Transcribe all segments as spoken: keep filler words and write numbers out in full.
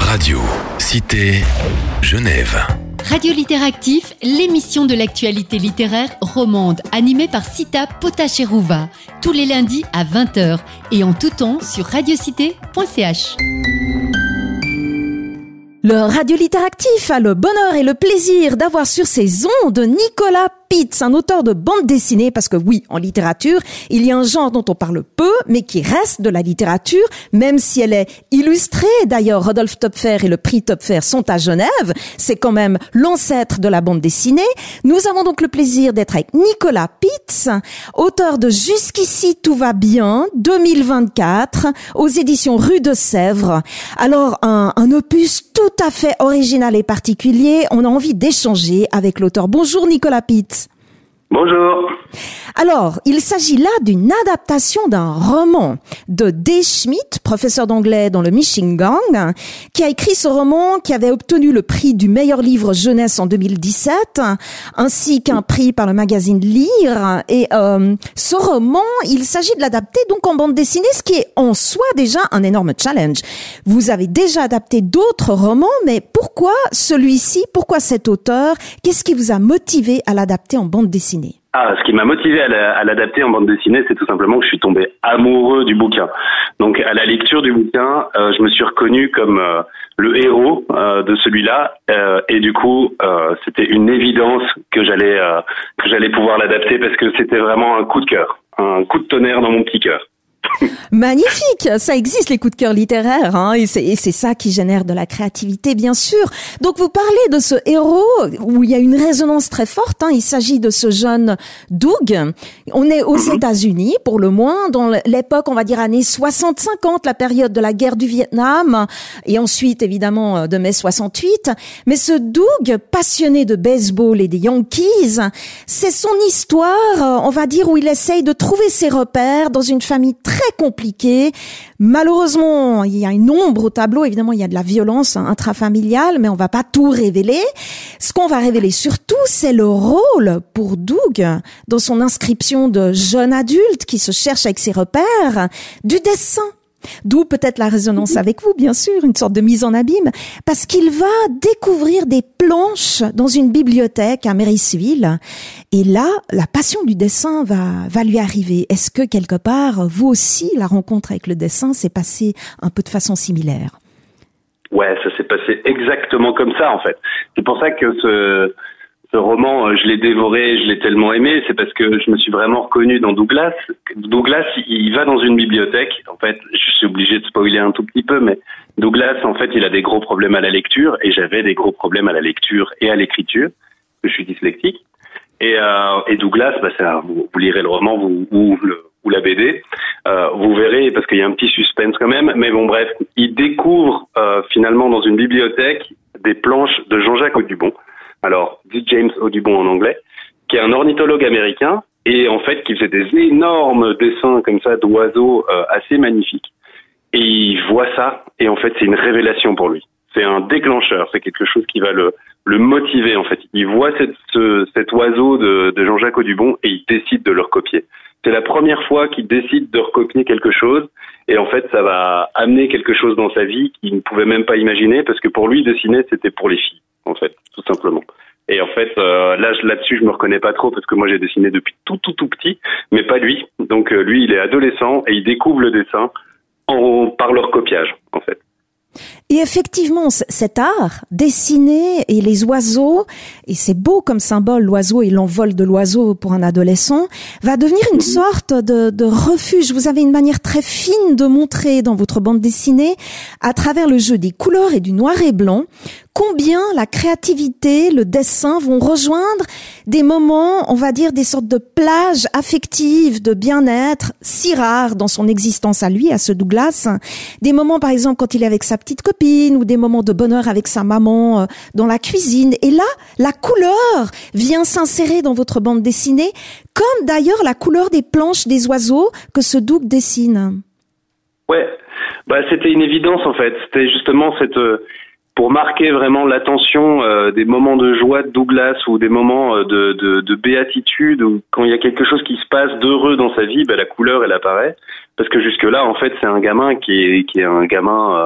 Radio, Cité, Genève. Radio Littératif, l'émission de l'actualité littéraire romande, animée par Sita Potacherouva, tous les lundis à vingt heures et en tout temps sur radiocité point c h. Le Radio Littératif a le bonheur et le plaisir d'avoir sur ses ondes Nicolas Pitz, un auteur de bande dessinée, parce que oui, en littérature, il y a un genre dont on parle peu, mais qui reste de la littérature, même si elle est illustrée. D'ailleurs, Rodolphe Töpffer et le prix Töpffer sont à Genève. C'est quand même l'ancêtre de la bande dessinée. Nous avons donc le plaisir d'être avec Nicolas Pitz, auteur de Jusqu'ici tout va bien, deux mille vingt-quatre, aux éditions Rue de Sèvres. Alors, un, un opus tout à fait original et particulier. On a envie d'échanger avec l'auteur. Bonjour Nicolas Pitz. Bonjour. Alors, il s'agit là d'une adaptation d'un roman de D. Schmidt, professeur d'anglais dans le Michigan, qui a écrit ce roman qui avait obtenu le prix du meilleur livre jeunesse en deux mille dix-sept, ainsi qu'un prix par le magazine Lire. Et euh, ce roman, il s'agit de l'adapter donc en bande dessinée, ce qui est en soi déjà un énorme challenge. Vous avez déjà adapté d'autres romans, mais pourquoi celui-ci? Pourquoi cet auteur? Qu'est-ce qui vous a motivé à l'adapter en bande dessinée? Ah, ce qui m'a motivé à, la, à l'adapter en bande dessinée, c'est tout simplement que je suis tombé amoureux du bouquin. Donc, à la lecture du bouquin, euh, je me suis reconnu comme euh, le héros euh, de celui-là, euh, et du coup, euh, c'était une évidence que j'allais euh, que j'allais pouvoir l'adapter parce que c'était vraiment un coup de cœur, un coup de tonnerre dans mon petit cœur. Magnifique, ça existe les coups de cœur littéraires, hein, et c'est, et c'est ça qui génère de la créativité, bien sûr. Donc vous parlez de ce héros où il y a une résonance très forte, hein. Il s'agit de ce jeune Doug. On est aux mm-hmm. États-Unis, pour le moins, dans l'époque, on va dire années soixante cinquante, la période de la guerre du Vietnam, et ensuite évidemment de mai soixante-huit. Mais ce Doug, passionné de baseball et des Yankees, c'est son histoire, on va dire, où il essaye de trouver ses repères dans une famille très compliqué. Malheureusement, il y a une ombre au tableau. Évidemment, il y a de la violence intrafamiliale, mais on va pas tout révéler. Ce qu'on va révéler surtout, c'est le rôle pour Doug dans son inscription de jeune adulte qui se cherche avec ses repères du dessin. D'où peut-être la résonance avec vous, bien sûr, une sorte de mise en abîme, parce qu'il va découvrir des planches dans une bibliothèque à Marysville. Et là, la passion du dessin va, va lui arriver. Est-ce que quelque part, vous aussi, la rencontre avec le dessin s'est passée un peu de façon similaire? Ouais, ça s'est passé exactement comme ça, en fait. C'est pour ça que ce... Ce roman, je l'ai dévoré, je l'ai tellement aimé, c'est parce que je me suis vraiment reconnu dans Douglas. Douglas, il va dans une bibliothèque. En fait, je suis obligé de spoiler un tout petit peu, mais Douglas, en fait, il a des gros problèmes à la lecture, et j'avais des gros problèmes à la lecture et à l'écriture, parce que je suis dyslexique. Et, euh, et Douglas, bah, ça, vous, vous lirez le roman vous, ou, le, ou la B D, euh, vous verrez, parce qu'il y a un petit suspense quand même, mais bon, bref, il découvre euh, finalement dans une bibliothèque des planches de Jean-Jacques Audubon. Alors, D. James Audubon en anglais, qui est un ornithologue américain et en fait qui faisait des énormes dessins comme ça d'oiseaux euh, assez magnifiques. Et il voit ça et en fait c'est une révélation pour lui. C'est un déclencheur, c'est quelque chose qui va le le motiver en fait. Il voit cette, ce, cet oiseau de, de Jean-Jacques Audubon et il décide de le recopier. C'est la première fois qu'il décide de recopier quelque chose et en fait ça va amener quelque chose dans sa vie qu'il ne pouvait même pas imaginer parce que pour lui dessiner c'était pour les filles en fait, tout simplement. Et en fait euh, là là-dessus je me reconnais pas trop parce que moi j'ai dessiné depuis tout tout tout petit, mais pas lui. Donc euh, lui il est adolescent et il découvre le dessin en par le recopiage en fait. Et effectivement, cet art, dessiner et les oiseaux, et c'est beau comme symbole, l'oiseau et l'envol de l'oiseau pour un adolescent, va devenir une sorte de, de refuge. Vous avez une manière très fine de montrer dans votre bande dessinée, à travers le jeu des couleurs et du noir et blanc, combien la créativité, le dessin vont rejoindre des moments, on va dire, des sortes de plages affectives, de bien-être, si rares dans son existence à lui, à ce Douglas. Des moments, par exemple, quand il est avec sa petite copine, ou des moments de bonheur avec sa maman euh, dans la cuisine. Et là, la couleur vient s'insérer dans votre bande dessinée, comme d'ailleurs la couleur des planches des oiseaux que ce Doug dessine. Ouais, bah c'était une évidence en fait. C'était justement cette... Euh... pour marquer vraiment l'attention euh, des moments de joie de Douglas ou des moments euh, de, de, de béatitude ou quand il y a quelque chose qui se passe d'heureux dans sa vie, bah, la couleur elle apparaît parce que jusque là en fait c'est un gamin qui est qui est un gamin euh,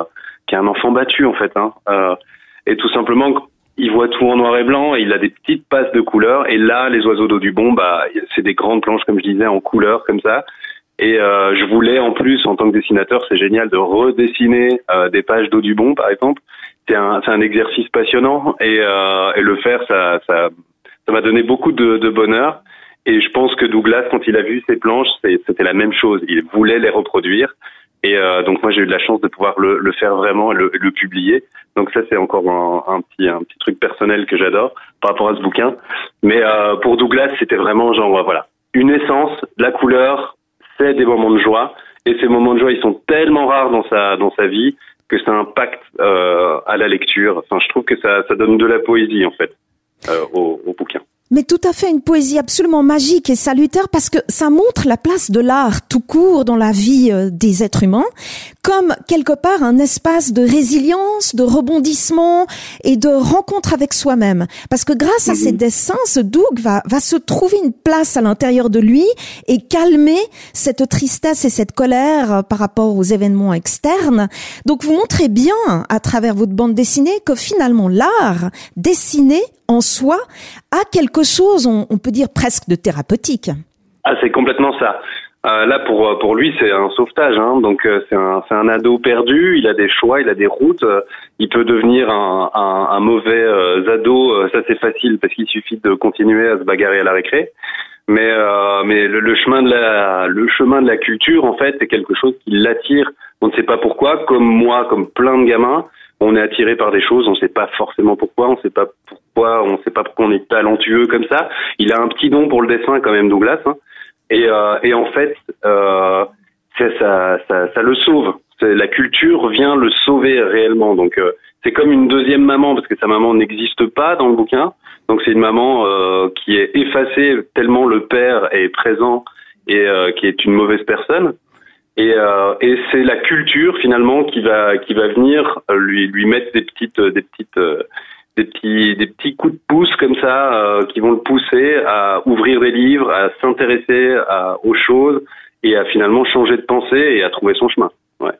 qui est un enfant battu en fait. Hein. Euh, et tout simplement, il voit tout en noir et blanc et il a des petites passes de couleurs. Et là, les oiseaux d'Audubon, bah, c'est des grandes planches, comme je disais, en couleurs comme ça. Et euh, je voulais, en plus, en tant que dessinateur, c'est génial de redessiner euh, des pages d'Audubon, par exemple. C'est un, c'est un exercice passionnant et, euh, et le faire, ça, ça, ça m'a donné beaucoup de, de bonheur. Et je pense que Douglas, quand il a vu ces planches, c'est, c'était la même chose. Il voulait les reproduire. Et euh, donc moi, j'ai eu de la chance de pouvoir le, le faire vraiment, le, le publier. Donc ça, c'est encore un, un petit, un petit truc personnel que j'adore par rapport à ce bouquin. Mais euh, pour Douglas, c'était vraiment genre, voilà, une essence, la couleur, c'est des moments de joie. Et ces moments de joie, ils sont tellement rares dans sa, dans sa vie que ça impacte euh, à la lecture. Enfin, je trouve que ça, ça donne de la poésie, en fait, euh, au, au bouquin. Mais tout à fait une poésie absolument magique et salutaire parce que ça montre la place de l'art tout court dans la vie des êtres humains comme quelque part un espace de résilience, de rebondissement et de rencontre avec soi-même. Parce que grâce à mmh. ces dessins, ce Doug va, va se trouver une place à l'intérieur de lui et calmer cette tristesse et cette colère par rapport aux événements externes. Donc vous montrez bien à travers votre bande dessinée que finalement l'art dessiné en soi a quelque chose, on, on peut dire presque de thérapeutique. Ah, c'est complètement ça. Euh, là, pour pour lui, c'est un sauvetage. Hein. Donc, euh, c'est un c'est un ado perdu. Il a des choix, il a des routes. Euh, il peut devenir un un, un mauvais euh, ado. Euh, ça, c'est facile parce qu'il suffit de continuer à se bagarrer à la récré. Mais euh, mais le, le chemin de la le chemin de la culture, en fait, c'est quelque chose qui l'attire. On ne sait pas pourquoi. Comme moi, comme plein de gamins, on est attiré par des choses. On ne sait pas forcément pourquoi. On ne sait pas pourquoi. On ne sait pas pourquoi on est talentueux comme ça. Il a un petit don pour le dessin quand même, Douglas. Hein. Et, euh, et en fait, euh, c'est, ça, ça, ça le sauve. C'est, la culture vient le sauver réellement. Donc, euh, c'est comme une deuxième maman, parce que sa maman n'existe pas dans le bouquin. Donc, c'est une maman euh, qui est effacée tellement le père est présent et euh, qui est une mauvaise personne. Et, euh, et c'est la culture finalement qui va qui va venir lui lui mettre des petites des petites euh, des petits des petits coups de pouce comme ça euh, qui vont le pousser à ouvrir des livres, à s'intéresser à, aux choses et à finalement changer de pensée et à trouver son chemin. Ouais.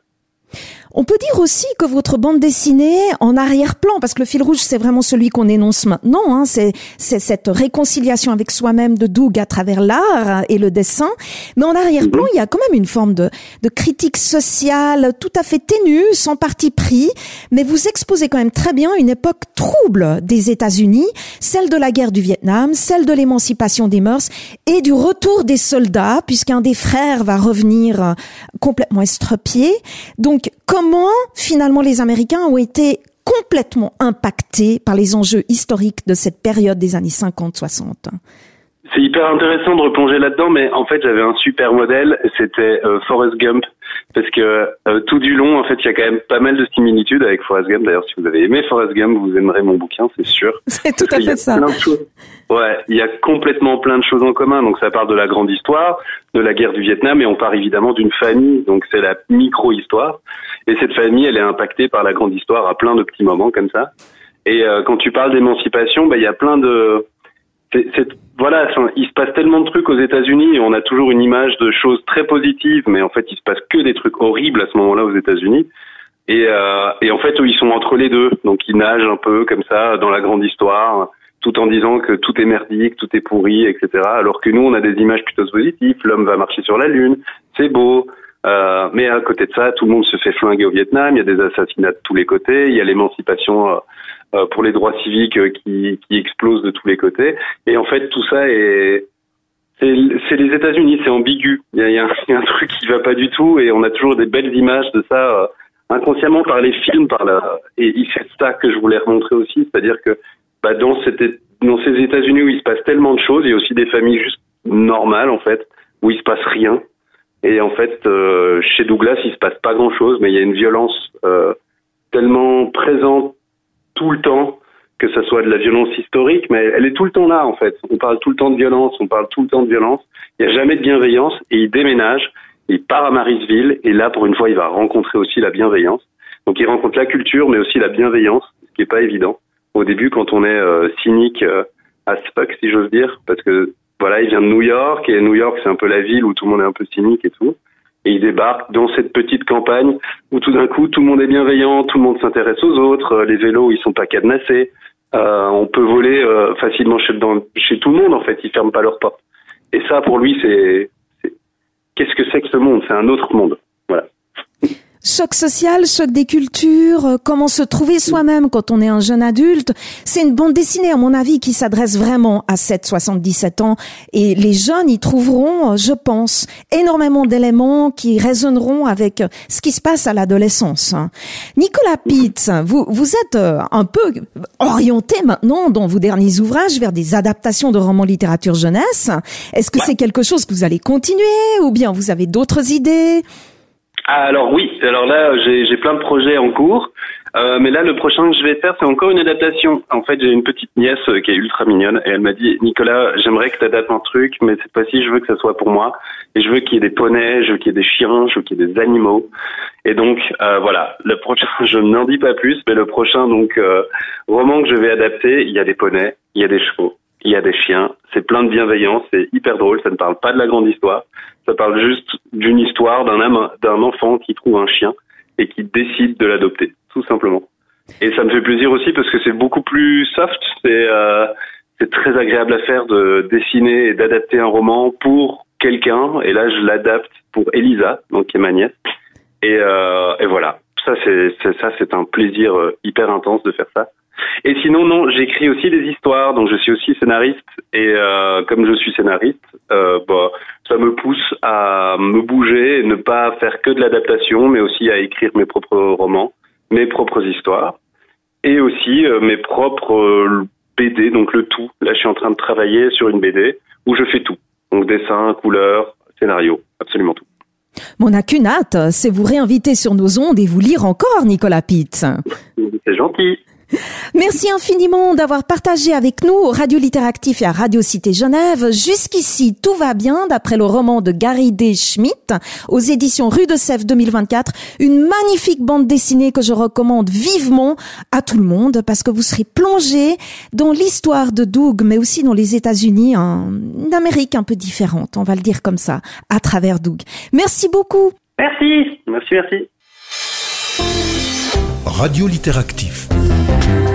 On peut dire aussi que votre bande dessinée en arrière-plan, parce que le fil rouge, c'est vraiment celui qu'on énonce maintenant, hein, c'est, c'est cette réconciliation avec soi-même de Doug à travers l'art et le dessin. Mais en arrière-plan, il y a quand même une forme de, de critique sociale tout à fait ténue, sans parti pris. Mais vous exposez quand même très bien une époque trouble des États-Unis, celle de la guerre du Vietnam, celle de l'émancipation des mœurs et du retour des soldats, puisqu'un des frères va revenir complètement estropié. Donc, comment, finalement, les Américains ont été complètement impactés par les enjeux historiques de cette période des années cinquante soixante. C'est hyper intéressant de replonger là-dedans, mais en fait, j'avais un super modèle, c'était euh, Forrest Gump, parce que euh, tout du long, en fait, il y a quand même pas mal de similitudes avec Forrest Gump. D'ailleurs, si vous avez aimé Forrest Gump, vous aimerez mon bouquin, c'est sûr. C'est tout à fait ça. Ouais, il y a complètement plein de choses en commun. Donc, ça part de la grande histoire, de la guerre du Vietnam, et on part évidemment d'une famille. Donc, c'est la micro-histoire. Et cette famille, elle est impactée par la grande histoire à plein de petits moments comme ça. Et euh, quand tu parles d'émancipation, bah, il y a plein de... C'est, c'est, voilà, il se passe tellement de trucs aux États-Unis et on a toujours une image de choses très positives, mais en fait, il se passe que des trucs horribles à ce moment-là aux États-Unis. Et, euh, et en fait, ils sont entre les deux. Donc, ils nagent un peu comme ça dans la grande histoire, tout en disant que tout est merdique, tout est pourri, et cetera. Alors que nous, on a des images plutôt positives. L'homme va marcher sur la Lune, c'est beau. Euh, mais à côté de ça, tout le monde se fait flinguer au Vietnam. Il y a des assassinats de tous les côtés. Il y a l'émancipation euh, euh, pour les droits civiques euh, qui, qui explose de tous les côtés. Et en fait, tout ça est, c'est, c'est les États-Unis. C'est ambigu. Il y a, il y a, un, il y a un truc qui va pas du tout. Et on a toujours des belles images de ça euh, inconsciemment par les films, par la. Et c'est ça que je voulais remontrer aussi, c'est-à-dire que bah, dans, cette, dans ces États-Unis où il se passe tellement de choses, il y a aussi des familles juste normales en fait, où il se passe rien. Et en fait, euh, chez Douglas, il se passe pas grand-chose, mais il y a une violence euh, tellement présente tout le temps, que ça soit de la violence historique, mais elle est tout le temps là, en fait. On parle tout le temps de violence, on parle tout le temps de violence. Il n'y a jamais de bienveillance, et il déménage, il part à Marysville, et là, pour une fois, il va rencontrer aussi la bienveillance. Donc, il rencontre la culture, mais aussi la bienveillance, ce qui est pas évident. Au début, quand on est euh, cynique euh, as fuck, si j'ose dire, parce que voilà, il vient de New York, et New York, c'est un peu la ville où tout le monde est un peu cynique et tout. Et il débarque dans cette petite campagne où tout d'un coup, tout le monde est bienveillant, tout le monde s'intéresse aux autres, les vélos, ils sont pas cadenassés, euh, on peut voler euh, facilement chez, dans, chez tout le monde, en fait, ils ferment pas leurs portes. Et ça, pour lui, c'est, c'est... qu'est-ce que c'est que ce monde? C'est un autre monde. Voilà. Choc social, choc des cultures, euh, comment se trouver soi-même quand on est un jeune adulte. C'est une bande dessinée, à mon avis, qui s'adresse vraiment à sept soixante-dix-sept ans. Et les jeunes y trouveront, je pense, énormément d'éléments qui résonneront avec ce qui se passe à l'adolescence. Nicolas Pitz, vous, vous êtes un peu orienté maintenant dans vos derniers ouvrages vers des adaptations de romans littérature jeunesse. Est-ce que ouais. c'est quelque chose que vous allez continuer ou bien vous avez d'autres idées? Ah, alors oui, alors là j'ai, j'ai plein de projets en cours, euh, mais là le prochain que je vais faire c'est encore une adaptation. En fait j'ai une petite nièce euh, qui est ultra mignonne et elle m'a dit Nicolas j'aimerais que tu adaptes un truc mais cette fois-ci je veux que ça soit pour moi et je veux qu'il y ait des poneys, je veux qu'il y ait des chiens, je veux qu'il y ait des animaux et donc euh, voilà, le prochain je n'en dis pas plus mais le prochain donc euh, roman que je vais adapter, il y a des poneys, il y a des chevaux, il y a des chiens, c'est plein de bienveillance, c'est hyper drôle, ça ne parle pas de la grande histoire. Ça parle juste d'une histoire d'un âme, d'un enfant qui trouve un chien et qui décide de l'adopter, tout simplement. Et ça me fait plaisir aussi parce que c'est beaucoup plus soft, c'est, euh, c'est très agréable à faire de dessiner et d'adapter un roman pour quelqu'un. Et là, je l'adapte pour Elisa, donc qui est ma nièce. Et, euh, et voilà, ça c'est, c'est ça c'est un plaisir hyper intense de faire ça. Et sinon, non, j'écris aussi des histoires, donc je suis aussi scénariste. Et euh, comme je suis scénariste, euh, bah, ça me pousse à me bouger et ne pas faire que de l'adaptation, mais aussi à écrire mes propres romans, mes propres histoires, et aussi euh, mes propres euh, B D, donc le tout. Là, je suis en train de travailler sur une B D où je fais tout. Donc dessin, couleur, scénario, absolument tout. On n'a qu'une hâte, c'est vous réinviter sur nos ondes et vous lire encore, Nicolas Pitz. C'est gentil. Merci infiniment d'avoir partagé avec nous Radio Littératif et à Radio Cité Genève. Jusqu'ici, tout va bien d'après le roman de Gary D. Schmidt aux éditions Rue de Sèvres deux mille vingt-quatre. Une magnifique bande dessinée que je recommande vivement à tout le monde parce que vous serez plongé dans l'histoire de Doug, mais aussi dans les États-Unis, hein, une Amérique un peu différente, on va le dire comme ça, à travers Doug. Merci beaucoup. Merci, merci, merci. Radio Littératif.